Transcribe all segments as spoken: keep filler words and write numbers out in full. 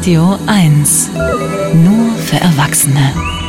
Radio eins. Nur für Erwachsene.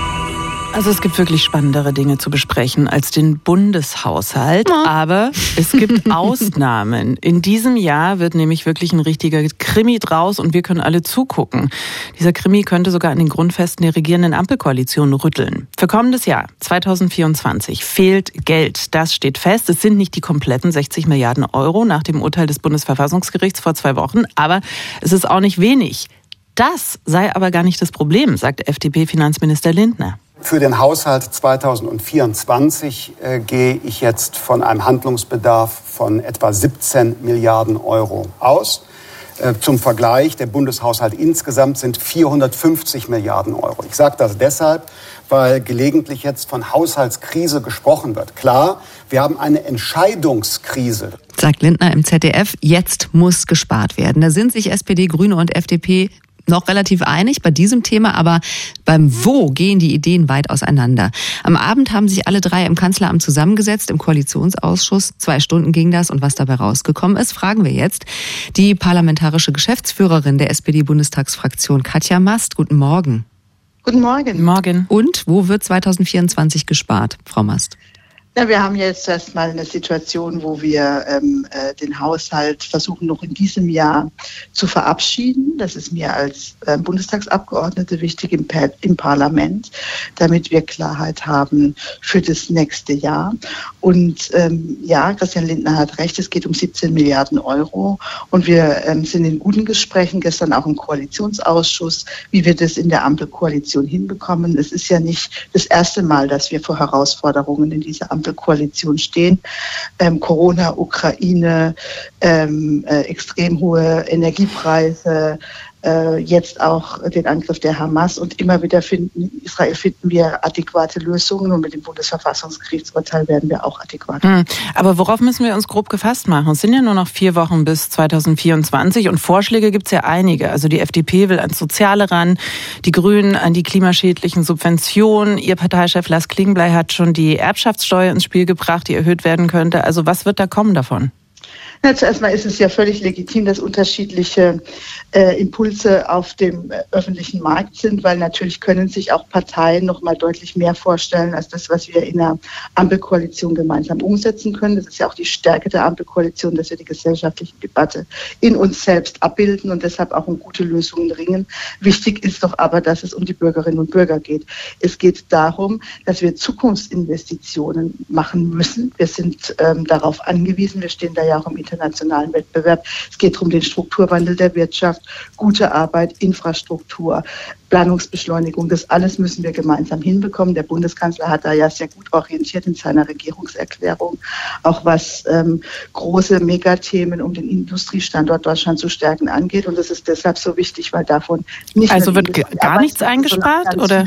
Also es gibt wirklich spannendere Dinge zu besprechen als den Bundeshaushalt, aber es gibt Ausnahmen. In diesem Jahr wird nämlich wirklich ein richtiger Krimi draus und wir können alle zugucken. Dieser Krimi könnte sogar an den Grundfesten der regierenden Ampelkoalition rütteln. Für kommendes Jahr, zwanzig vierundzwanzig, fehlt Geld. Das steht fest. Es sind nicht die kompletten sechzig Milliarden Euro nach dem Urteil des Bundesverfassungsgerichts vor zwei Wochen, aber es ist auch nicht wenig. Das sei aber gar nicht das Problem, sagt F D P-Finanzminister Lindner. Für den Haushalt zwanzig vierundzwanzig äh, gehe ich jetzt von einem Handlungsbedarf von etwa siebzehn Milliarden Euro aus. Äh, zum Vergleich, der Bundeshaushalt insgesamt sind vierhundertfünfzig Milliarden Euro. Ich sage das deshalb, weil gelegentlich jetzt von Haushaltskrise gesprochen wird. Klar, wir haben eine Entscheidungskrise. Sagt Lindner im Z D F, jetzt muss gespart werden. Da sind sich S P D, Grüne und F D P noch relativ einig bei diesem Thema, aber beim Wo gehen die Ideen weit auseinander. Am Abend haben sich alle drei im Kanzleramt zusammengesetzt, im Koalitionsausschuss. Zwei Stunden ging das und was dabei rausgekommen ist, fragen wir jetzt die parlamentarische Geschäftsführerin der S P D-Bundestagsfraktion, Katja Mast. Guten Morgen. Guten Morgen. Morgen. Und wo wird zwanzig vierundzwanzig gespart, Frau Mast? Na, wir haben jetzt erstmal eine Situation, wo wir ähm, äh, den Haushalt versuchen, noch in diesem Jahr zu verabschieden. Das ist mir als äh, Bundestagsabgeordnete wichtig im, pa- im Parlament, damit wir Klarheit haben für das nächste Jahr. Und ähm, ja, Christian Lindner hat recht, es geht um siebzehn Milliarden Euro. Und wir ähm, sind in guten Gesprächen, gestern auch im Koalitionsausschuss, wie wir das in der Ampelkoalition hinbekommen. Es ist ja nicht das erste Mal, dass wir vor Herausforderungen in dieser Ampel Koalition stehen. Ähm, Corona, Ukraine, ähm, äh, extrem hohe Energiepreise, äh, jetzt auch den Angriff der Hamas und immer wieder finden, in Israel finden wir adäquate Lösungen und mit dem Bundesverfassungsgerichtsurteil werden wir auch adäquat. Hm. Aber worauf müssen wir uns grob gefasst machen? Es sind ja nur noch vier Wochen bis zwanzig vierundzwanzig und Vorschläge gibt es ja einige. Also die F D P will ans Soziale ran, die Grünen an die klimaschädlichen Subventionen. Ihr Parteichef Lars Klingbeil hat schon die Erbschaftssteuer ins Spiel gebracht, die erhöht werden könnte. Also was wird da kommen davon? Ja, zuerst mal ist es ja völlig legitim, dass unterschiedliche äh, Impulse auf dem äh, öffentlichen Markt sind, weil natürlich können sich auch Parteien noch mal deutlich mehr vorstellen als das, was wir in der Ampelkoalition gemeinsam umsetzen können. Das ist ja auch die Stärke der Ampelkoalition, dass wir die gesellschaftliche Debatte in uns selbst abbilden und deshalb auch um gute Lösungen ringen. Wichtig ist doch aber, dass es um die Bürgerinnen und Bürger geht. Es geht darum, dass wir Zukunftsinvestitionen machen müssen. Wir sind ähm, darauf angewiesen. Wir stehen da ja auch im internationalen Wettbewerb. Es geht um den Strukturwandel der Wirtschaft, gute Arbeit, Infrastruktur, Planungsbeschleunigung. Das alles müssen wir gemeinsam hinbekommen. Der Bundeskanzler hat da ja sehr gut orientiert in seiner Regierungserklärung, auch was ähm, große Megathemen um den Industriestandort Deutschland zu stärken angeht. Und das ist deshalb so wichtig, weil davon nicht Also wird g- gar nichts eingespart, oder?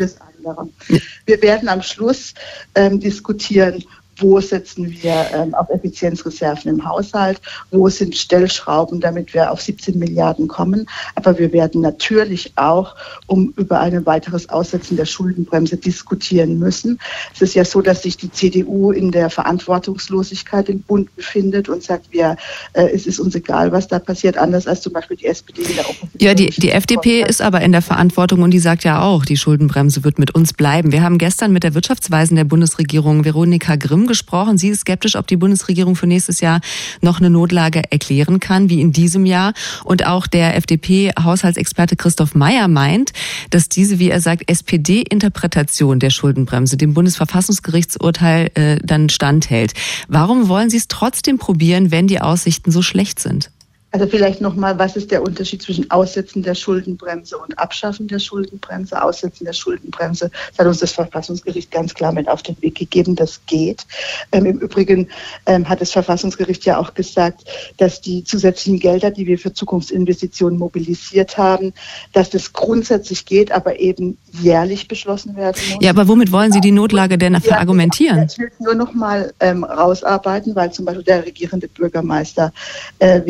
Wir werden am Schluss ähm, diskutieren, wo setzen wir ähm, auf Effizienzreserven im Haushalt, wo sind Stellschrauben, damit wir auf siebzehn Milliarden kommen. Aber wir werden natürlich auch um über ein weiteres Aussetzen der Schuldenbremse diskutieren müssen. Es ist ja so, dass sich die C D U in der Verantwortungslosigkeit im Bund befindet und sagt, wir, äh, es ist uns egal, was da passiert, anders als zum Beispiel die S P D in der Opposition. Ja, die, die F D P ist aber in der Verantwortung und die sagt ja auch, die Schuldenbremse wird mit uns bleiben. Wir haben gestern mit der Wirtschaftsweisen der Bundesregierung, Veronika Grimm, gesprochen. Sie ist skeptisch, ob die Bundesregierung für nächstes Jahr noch eine Notlage erklären kann, wie in diesem Jahr. Und auch der F D P-Haushaltsexperte Christoph Mayer meint, dass diese, wie er sagt, S P D-Interpretation der Schuldenbremse dem Bundesverfassungsgerichtsurteil äh, dann standhält. Warum wollen Sie es trotzdem probieren, wenn die Aussichten so schlecht sind? Also vielleicht nochmal, was ist der Unterschied zwischen Aussetzen der Schuldenbremse und Abschaffen der Schuldenbremse? Aussetzen der Schuldenbremse, das hat uns das Verfassungsgericht ganz klar mit auf den Weg gegeben, das geht. Ähm, Im Übrigen ähm, hat das Verfassungsgericht ja auch gesagt, dass die zusätzlichen Gelder, die wir für Zukunftsinvestitionen mobilisiert haben, dass das grundsätzlich geht, aber eben jährlich beschlossen werden muss. Ja, aber womit wollen Sie die Notlage denn verargumentieren? Ich will nur noch mal ähm, rausarbeiten, weil zum Beispiel der regierende Bürgermeister äh, Wegener aus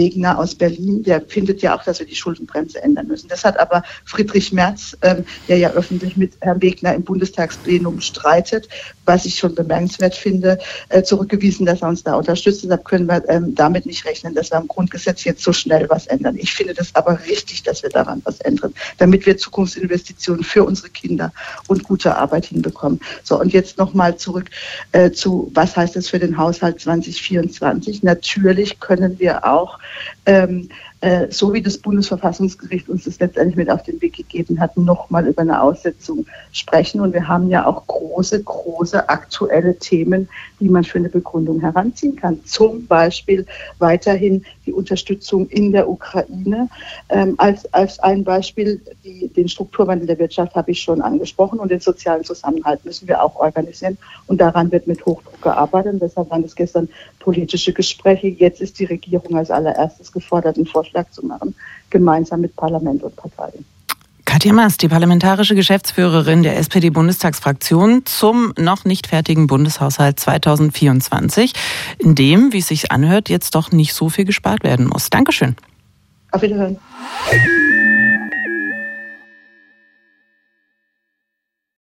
aus Berlin, der findet ja auch, dass wir die Schuldenbremse ändern müssen. Das hat aber Friedrich Merz, ähm, der ja öffentlich mit Herrn Wegner im Bundestagsplenum streitet, was ich schon bemerkenswert finde, äh, zurückgewiesen, dass er uns da unterstützt. Deshalb können wir ähm, damit nicht rechnen, dass wir am Grundgesetz jetzt so schnell was ändern. Ich finde das aber richtig, dass wir daran was ändern, damit wir Zukunftsinvestitionen für unsere Kinder und gute Arbeit hinbekommen. So, und jetzt nochmal zurück äh, zu, was heißt das für den Haushalt zwanzig vierundzwanzig? Natürlich können wir auch ähm, äh, so wie das Bundesverfassungsgericht uns das letztendlich mit auf den Weg gegeben hat, nochmal über eine Aussetzung sprechen. Und wir haben ja auch große, große aktuelle Themen, die man für eine Begründung heranziehen kann. Zum Beispiel weiterhin die Unterstützung in der Ukraine. Ähm, als, als ein Beispiel, die, den Strukturwandel der Wirtschaft habe ich schon angesprochen und den sozialen Zusammenhalt müssen wir auch organisieren. Und daran wird mit Hochdruck gearbeitet. Und deshalb waren es gestern politische Gespräche. Jetzt ist die Regierung als allererstes gefordert, einen Vorschlag zu machen, gemeinsam mit Parlament und Parteien. Katja Maas, die parlamentarische Geschäftsführerin der S P D-Bundestagsfraktion zum noch nicht fertigen Bundeshaushalt zwanzig vierundzwanzig, in dem, wie es sich anhört, jetzt doch nicht so viel gespart werden muss. Dankeschön. Auf Wiederhören.